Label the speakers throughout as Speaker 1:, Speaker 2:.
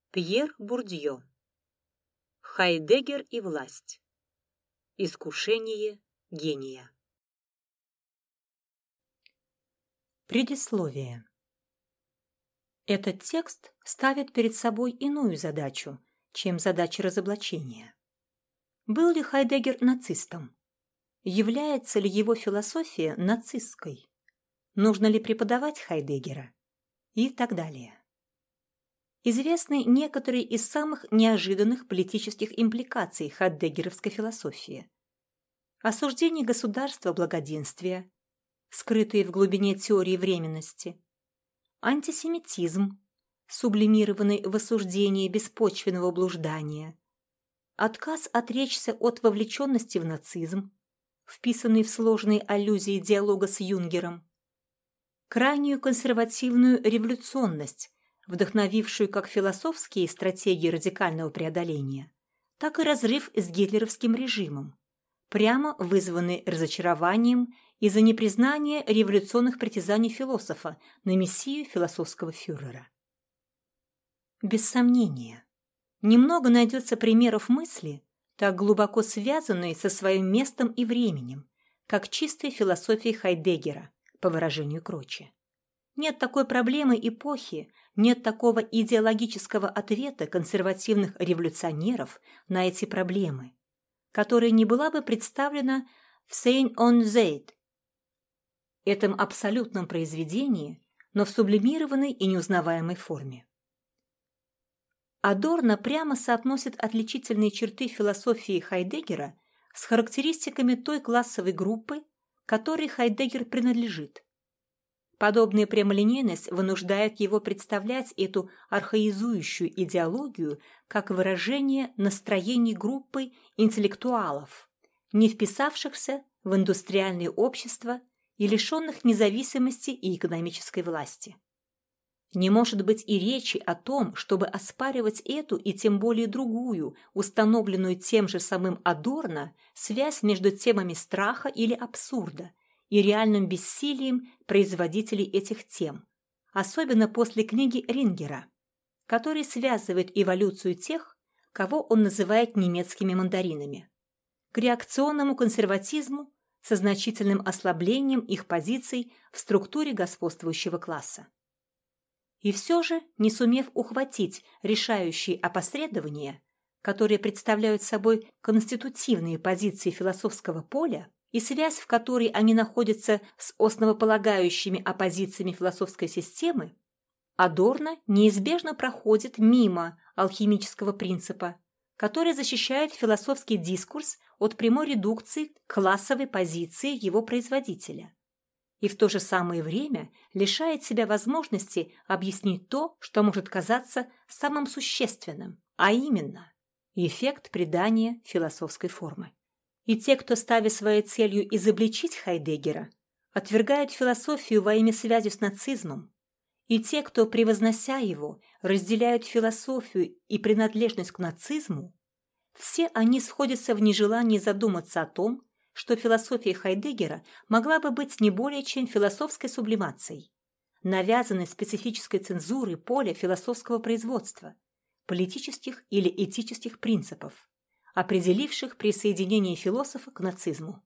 Speaker 1: Пьер Бурдье. Хайдеггер и власть. Искушение гения.
Speaker 2: Предисловие. Этот текст ставит перед собой иную задачу, чем задача разоблачения. Был ли Хайдеггер нацистом? Является ли его философия нацистской? Нужно ли преподавать Хайдеггера? И так далее. Известны некоторые из самых неожиданных политических импликаций хайдеггеровской философии. Осуждение государства благоденствия, скрытые в глубине теории временности, антисемитизм, сублимированный в осуждении беспочвенного блуждания, отказ отречься от вовлеченности в нацизм, вписанный в сложные аллюзии диалога с Юнгером, крайнюю консервативную революционность, вдохновившую как философские стратегии радикального преодоления, так и разрыв с гитлеровским режимом, прямо вызванный разочарованием из-за непризнания революционных притязаний философа на мессию философского фюрера. Без сомнения, немного найдется примеров мысли, так глубоко связанной со своим местом и временем, как чистой философией Хайдеггера, по выражению Кроче. Нет такой проблемы эпохи, нет такого идеологического ответа консервативных революционеров на эти проблемы, которая не была бы представлена в Сейн-он-Зейд, этом абсолютном произведении, но в сублимированной и неузнаваемой форме. Адорно прямо соотносит отличительные черты философии Хайдеггера с характеристиками той классовой группы, которой Хайдеггер принадлежит. Подобная прямолинейность вынуждает его представлять эту архаизующую идеологию как выражение настроений группы интеллектуалов, не вписавшихся в индустриальное общество и лишенных независимости и экономической власти. Не может быть и речи о том, чтобы оспаривать эту и тем более другую, установленную тем же самым Адорно, связь между темами страха или абсурда и реальным бессилием производителей этих тем, особенно после книги Рингера, который связывает эволюцию тех, кого он называет немецкими мандаринами, к реакционному консерватизму со значительным ослаблением их позиций в структуре господствующего класса. И все же, не сумев ухватить решающие опосредования, которые представляют собой конститутивные позиции философского поля, и связь, в которой они находятся с основополагающими оппозициями философской системы, Адорно неизбежно проходит мимо алхимического принципа, который защищает философский дискурс от прямой редукции к классовой позиции его производителя, и в то же самое время лишает себя возможности объяснить то, что может казаться самым существенным, а именно эффект придания философской формы. И те, кто, ставя своей целью изобличить Хайдеггера, отвергают философию во имя связи с нацизмом, и те, кто, превознося его, разделяют философию и принадлежность к нацизму, все они сходятся в нежелании задуматься о том, что философия Хайдеггера могла бы быть не более чем философской сублимацией, навязанной специфической цензурой поля философского производства, политических или этических принципов, определивших присоединение философа к нацизму.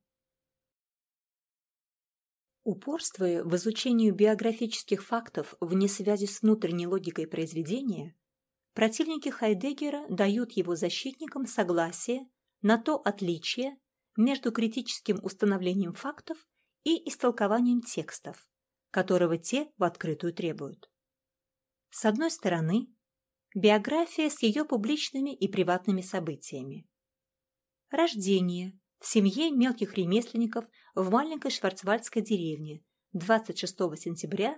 Speaker 2: Упорствуя в изучении биографических фактов вне связи с внутренней логикой произведения, противники Хайдеггера дают его защитникам согласие на то отличие между критическим установлением фактов и истолкованием текстов, которого те в открытую требуют. С одной стороны, биография с ее публичными и приватными событиями. Рождение в семье мелких ремесленников в маленькой шварцвальдской деревне 26 сентября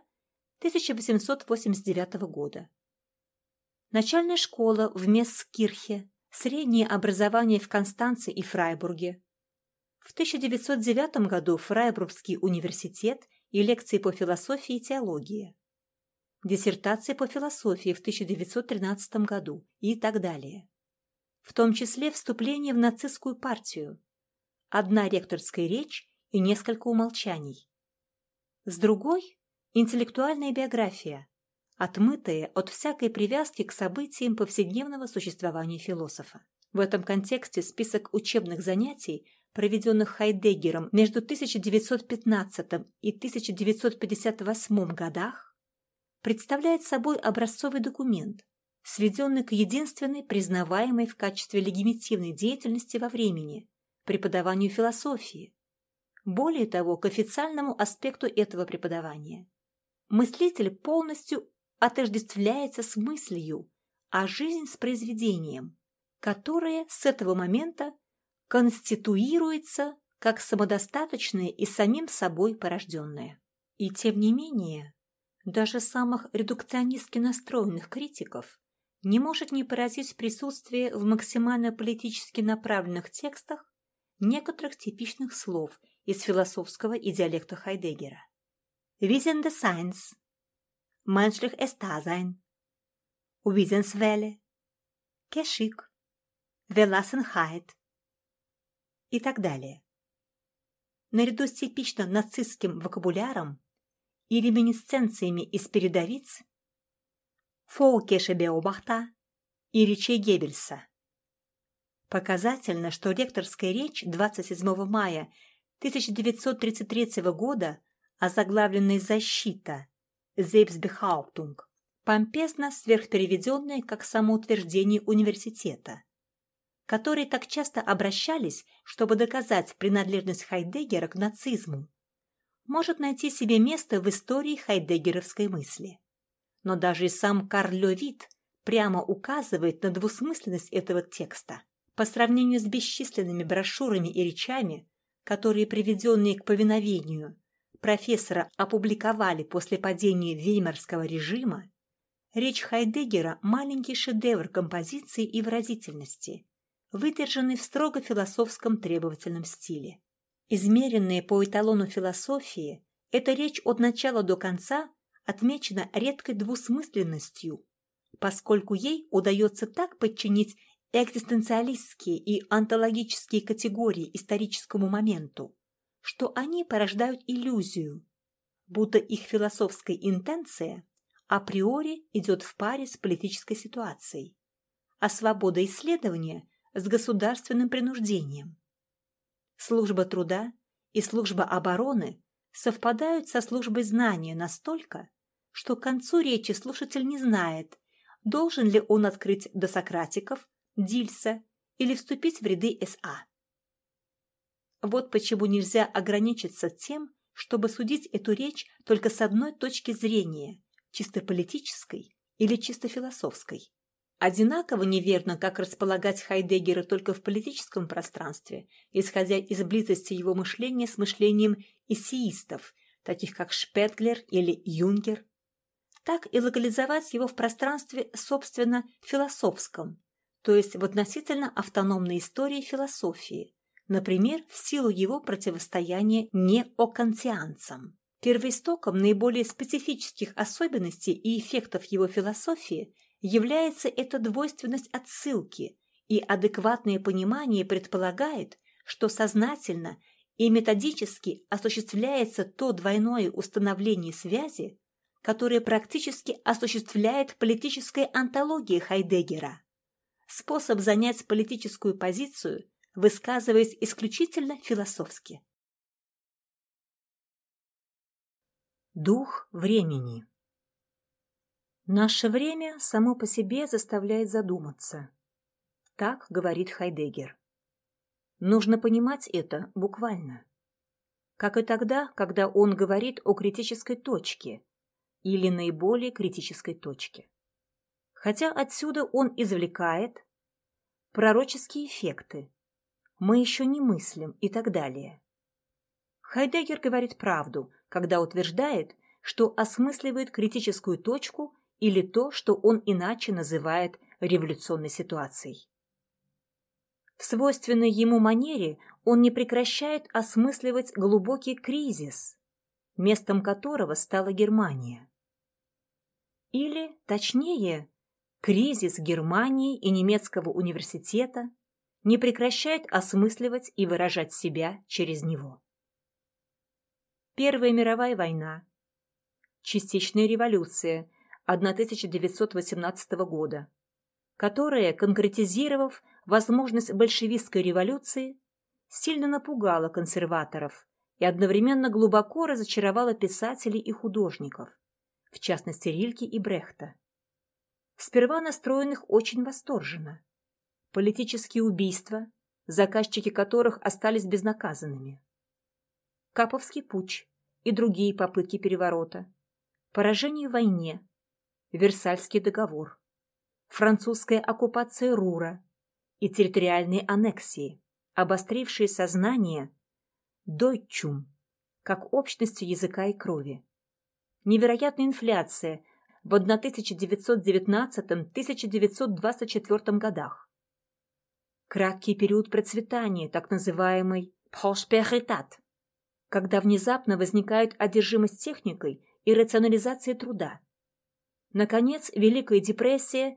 Speaker 2: 1889 года. Начальная школа в Месскирхе, среднее образование в Констанце и Фрайбурге. В 1909 году Фрайбургский университет и лекции по философии и теологии. Диссертация по философии в 1913 году и так далее. В том числе вступление в нацистскую партию, одна ректорская речь и несколько умолчаний. С другой – интеллектуальная биография, отмытое от всякой привязки к событиям повседневного существования философа. В этом контексте список учебных занятий, проведенных Хайдеггером между 1915 и 1958 годах, представляет собой образцовый документ, сведенный к единственной признаваемой в качестве легитимной деятельности во времени – преподаванию философии. Более того, к официальному аспекту этого преподавания. Мыслитель полностью отождествляется с мыслью, а жизнь с произведением, которое с этого момента конституируется как самодостаточное и самим собой порожденное. И тем не менее, даже самых редукционистски настроенных критиков не может не поразить присутствие в максимально политически направленных текстах некоторых типичных слов из философского и диалекта Хайдеггера. Wissende Seins, menschliches Dasein, Wissenswelle, Geschick, Gelassenheit и так далее. Наряду с типично нацистским вокабуляром и реминисценциями из передовиц Völkische Beobachter и речей Геббельса. Показательно, что ректорская речь 27 мая 1933 года, озаглавленная «Защита» Selbstbehauptung, помпезно сверхпереведенная как самоутверждение университета, которые так часто обращались, чтобы доказать принадлежность Хайдеггера к нацизму, может найти себе место в истории хайдеггеровской мысли. Но даже и сам Карл Левит прямо указывает на двусмысленность этого текста. По сравнению с бесчисленными брошюрами и речами, которые, приведенные к повиновению, профессора опубликовали после падения Веймарского режима, речь Хайдеггера – маленький шедевр композиции и выразительности, выдержанный в строго философском требовательном стиле. Измеренная по эталону философии, эта речь от начала до конца отмечена редкой двусмысленностью, поскольку ей удается так подчинить экзистенциалистские и онтологические категории историческому моменту, что они порождают иллюзию, будто их философская интенция априори идет в паре с политической ситуацией, а свобода исследования с государственным принуждением. Служба труда и служба обороны совпадают со службой знания настолько, что к концу речи слушатель не знает, должен ли он открыть досократиков, Дильса или вступить в ряды СА. Вот почему нельзя ограничиться тем, чтобы судить эту речь только с одной точки зрения, чисто политической или чисто философской. Одинаково неверно, как располагать Хайдеггера только в политическом пространстве, исходя из близости его мышления с мышлением эссеистов, таких как Шпетлер или Юнгер, так и локализовать его в пространстве, собственно, философском, то есть в относительно автономной истории философии, например, в силу его противостояния неокантианцам. Первоистоком наиболее специфических особенностей и эффектов его философии является эта двойственность отсылки, и адекватное понимание предполагает, что сознательно и методически осуществляется то двойное установление связи, которое практически осуществляет политическая онтология Хайдеггера. Способ занять политическую позицию, высказываясь исключительно философски. Дух времени. Наше время само по себе заставляет задуматься. Так говорит Хайдеггер. Нужно понимать это буквально. Как и тогда, когда он говорит о критической точке или наиболее критической точке. Хотя отсюда он извлекает пророческие эффекты, мы еще не мыслим и так далее. Хайдеггер говорит правду, когда утверждает, что осмысливает критическую точку или то, что он иначе называет революционной ситуацией. В свойственной ему манере он не прекращает осмысливать глубокий кризис, местом которого стала Германия. Или, точнее, кризис Германии и немецкого университета не прекращает осмысливать и выражать себя через него. Первая мировая война, частичная революция, 1918 года, которая, конкретизировав возможность большевистской революции, сильно напугала консерваторов и одновременно глубоко разочаровала писателей и художников, в частности Рильке и Брехта, сперва настроенных очень восторженно. Политические убийства, заказчики которых остались безнаказанными. Каповский путч и другие попытки переворота, поражение в войне, Версальский договор, французская оккупация Рура и территориальные аннексии, обострившие сознание «дойчум» как общностью языка и крови. Невероятная инфляция в 1919-1924 годах. Краткий период процветания, так называемый «просперитат», когда внезапно возникает одержимость техникой и рационализация труда. Наконец, Великая депрессия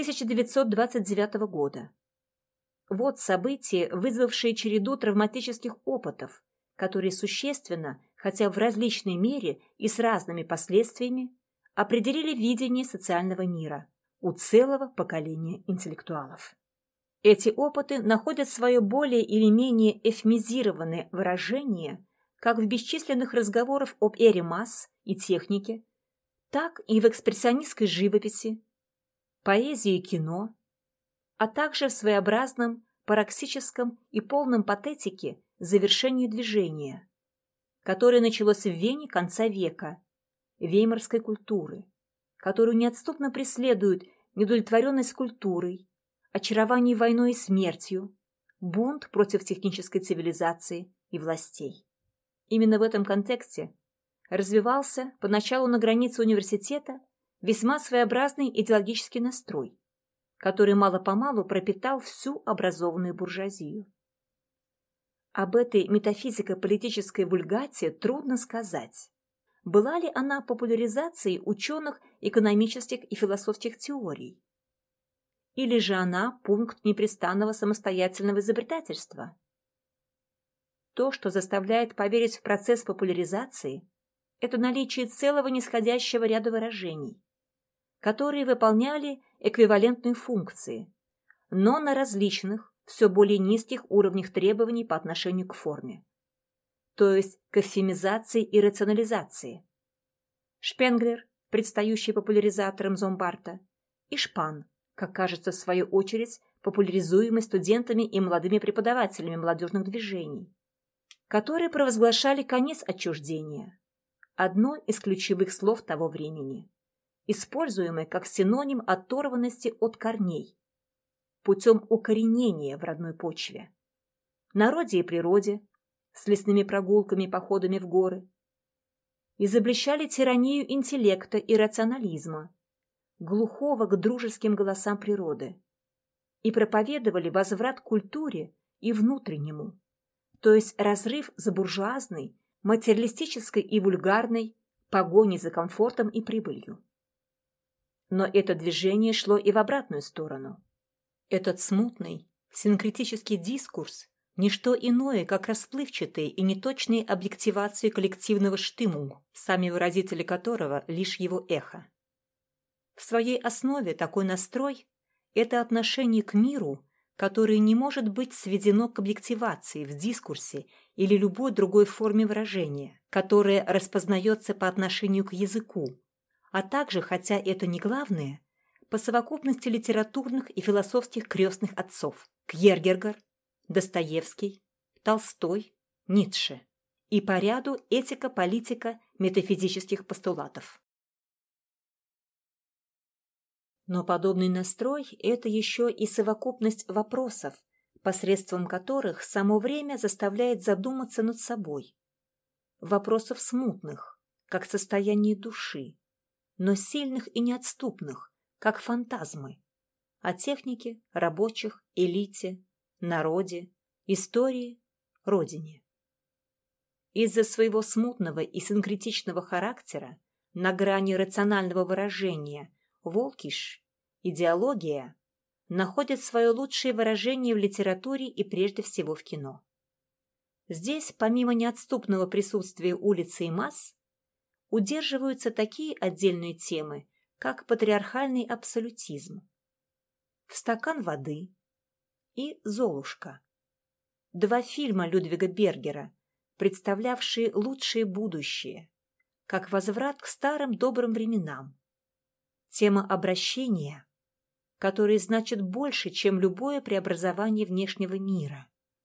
Speaker 2: 1929 года. Вот события, вызвавшие череду травматических опытов, которые существенно, хотя в различной мере и с разными последствиями, определили видение социального мира у целого поколения интеллектуалов. Эти опыты находят свое более или менее эвфемизированное выражение как в бесчисленных разговорах об эре масс и технике, так и в экспрессионистской живописи, поэзии и кино, а также в своеобразном, пароксическом и полном патетике завершении движения, которое началось в Вене конца века, веймарской культуры, которую неотступно преследует неудовлетворенность культурой, очарование войной и смертью, бунт против технической цивилизации и властей. Именно в этом контексте развивался поначалу на границе университета весьма своеобразный идеологический настрой, который мало-помалу пропитал всю образованную буржуазию. Об этой метафизико-политической вульгате трудно сказать. Была ли она популяризацией ученых экономических и философских теорий? Или же она пункт непрестанного самостоятельного изобретательства? То, что заставляет поверить в процесс популяризации, это наличие целого нисходящего ряда выражений, которые выполняли эквивалентные функции, но на различных, все более низких уровнях требований по отношению к форме, то есть к эвфемизации и рационализации. Шпенглер, предстающий популяризатором Зомбарта, и Шпан, как кажется, в свою очередь, популяризуемый студентами и молодыми преподавателями молодежных движений, которые провозглашали конец отчуждения, одно из ключевых слов того времени, используемое как синоним оторванности от корней, путем укоренения в родной почве, народе и природе, с лесными прогулками и походами в горы, изобличали тиранию интеллекта и рационализма, глухого к дружеским голосам природы, и проповедовали возврат к культуре и внутреннему, то есть разрыв с буржуазной, материалистической и вульгарной погоней за комфортом и прибылью. Но это движение шло и в обратную сторону. Этот смутный, синкретический дискурс – ничто иное, как расплывчатые и неточные объективации коллективного штыму, сами выразители которого – лишь его эхо. В своей основе такой настрой – это отношение к миру, которое не может быть сведено к объективации в дискурсе или любой другой форме выражения, которая распознается по отношению к языку, а также, хотя это не главное, по совокупности литературных и философских крестных отцов – Кьергегор, Достоевский, Толстой, Ницше и по ряду этико-политика метафизических постулатов. Но подобный настрой – это еще и совокупность вопросов, посредством которых само время заставляет задуматься над собой. Вопросов смутных, как состояние души, но сильных и неотступных, как фантазмы, о технике, рабочих, элите, народе, истории, родине. Из-за своего смутного и синкретичного характера на грани рационального выражения волкиш, идеология, находит свое лучшее выражение в литературе и прежде всего в кино. Здесь, помимо неотступного присутствия улицы и масс, удерживаются такие отдельные темы, как патриархальный абсолютизм, «В стакан воды» и «Золушка». Два фильма Людвига Бергера, представлявшие лучшее будущее, как возврат к старым добрым временам. Тема обращения, которое значит больше, чем любое преобразование внешнего мира.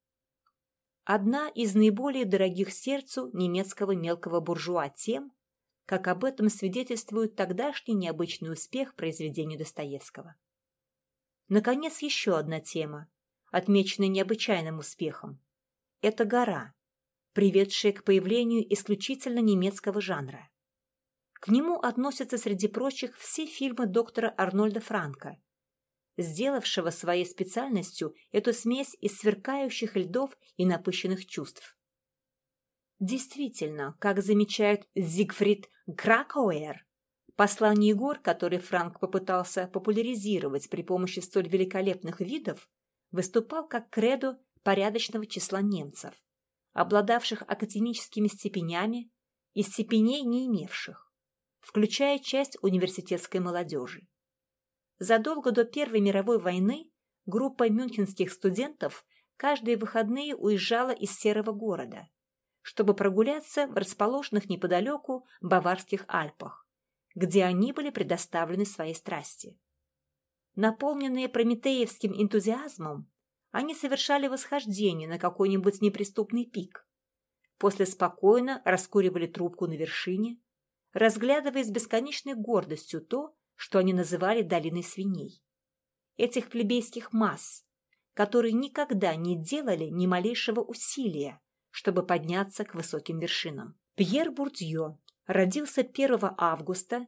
Speaker 2: Одна из наиболее дорогих сердцу немецкого мелкого буржуа тем, как об этом свидетельствует тогдашний необычный успех произведений Достоевского. Наконец, еще одна тема, отмеченная необычайным успехом. Это «Гора», приведшая к появлению исключительно немецкого жанра. К нему относятся, среди прочих, все фильмы доктора Арнольда Франка, сделавшего своей специальностью эту смесь из сверкающих льдов и напыщенных чувств. Действительно, как замечает Зигфрид Кракауэр, послание гор, которое Франк попытался популяризировать при помощи столь великолепных видов, выступал как кредо порядочного числа немцев, обладавших академическими степенями и степеней не имевших, включая часть университетской молодежи. Задолго до Первой мировой войны группа мюнхенских студентов каждые выходные уезжала из серого города, чтобы прогуляться в расположенных неподалеку Баварских Альпах, где они были предоставлены своей страсти. Наполненные прометеевским энтузиазмом, они совершали восхождение на какой-нибудь неприступный пик, после спокойно раскуривали трубку на вершине, разглядывая с бесконечной гордостью то, что они называли долиной свиней. Этих плебейских масс, которые никогда не делали ни малейшего усилия, чтобы подняться к высоким вершинам. Пьер Бурдье родился 1 августа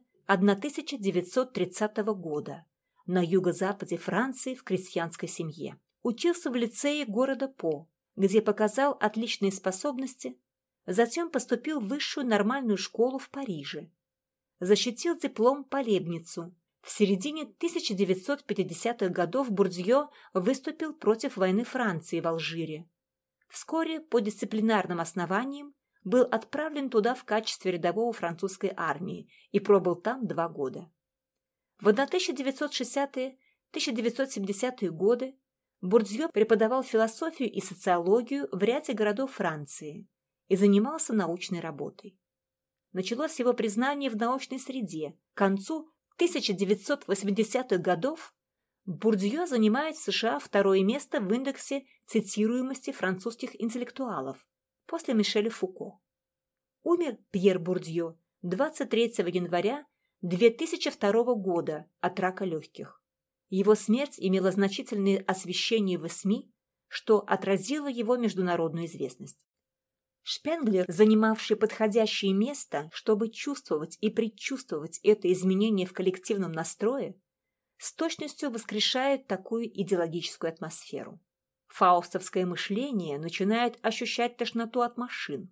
Speaker 2: 1930 года на юго-западе Франции в крестьянской семье. Учился в лицее города По, где показал отличные способности, затем поступил в высшую нормальную школу в Париже. Защитил диплом по Лейбницу. В середине 1950-х годов Бурдье выступил против войны Франции в Алжире. Вскоре по дисциплинарным основаниям был отправлен туда в качестве рядового французской армии и пробыл там 2 года. В 1960-1970-е годы Бурдье преподавал философию и социологию в ряде городов Франции и занимался научной работой. Началось его признание в научной среде. К концу 1980-х годов Бурдье занимает в США 2-е место в индексе цитируемости французских интеллектуалов после Мишеля Фуко. Умер Пьер Бурдье 23 января 2002 года от рака легких. Его смерть имела значительное освещение в СМИ, что отразило его международную известность. Шпенглер, занимавший подходящее место, чтобы чувствовать и предчувствовать это изменение в коллективном настрое, с точностью воскрешает такую идеологическую атмосферу. Фаустовское мышление начинает ощущать тошноту от машин.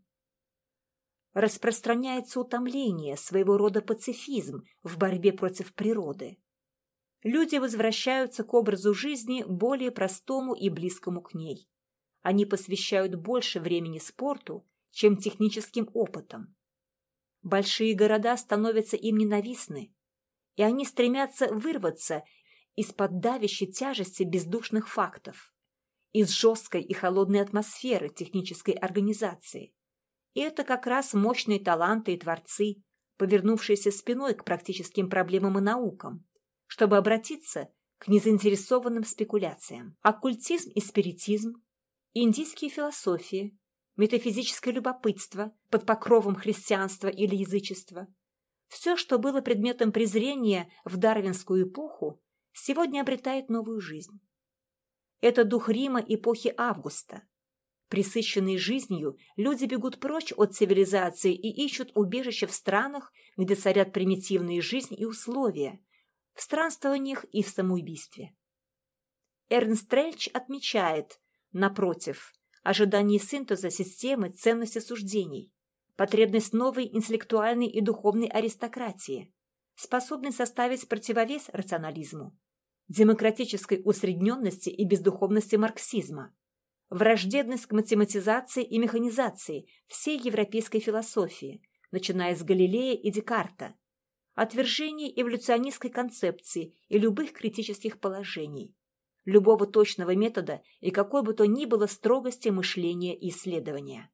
Speaker 2: Распространяется утомление, своего рода пацифизм в борьбе против природы. Люди возвращаются к образу жизни более простому и близкому к ней. Они посвящают больше времени спорту, чем техническим опытам. Большие города становятся им ненавистны, и они стремятся вырваться из-под давящей тяжести бездушных фактов, из жесткой и холодной атмосферы технической организации. И это как раз мощные таланты и творцы, повернувшиеся спиной к практическим проблемам и наукам, чтобы обратиться к незаинтересованным спекуляциям. Оккультизм и спиритизм, индийские философии, метафизическое любопытство под покровом христианства или язычества – все, что было предметом презрения в дарвинскую эпоху, сегодня обретает новую жизнь. Это дух Рима эпохи Августа. Пресыщенные жизнью, люди бегут прочь от цивилизации и ищут убежище в странах, где царят примитивная жизнь и условия, в странствованиях и в самоубийстве. Эрнст Рельч отмечает, напротив, ожидание синтеза системы ценности суждений, потребность новой интеллектуальной и духовной аристократии, способной составить противовес рационализму, демократической усредненности и бездуховности марксизма, враждебность к математизации и механизации всей европейской философии, начиная с Галилея и Декарта, отвержение эволюционистской концепции и любых критических положений, любого точного метода и какой бы то ни было строгости мышления и исследования.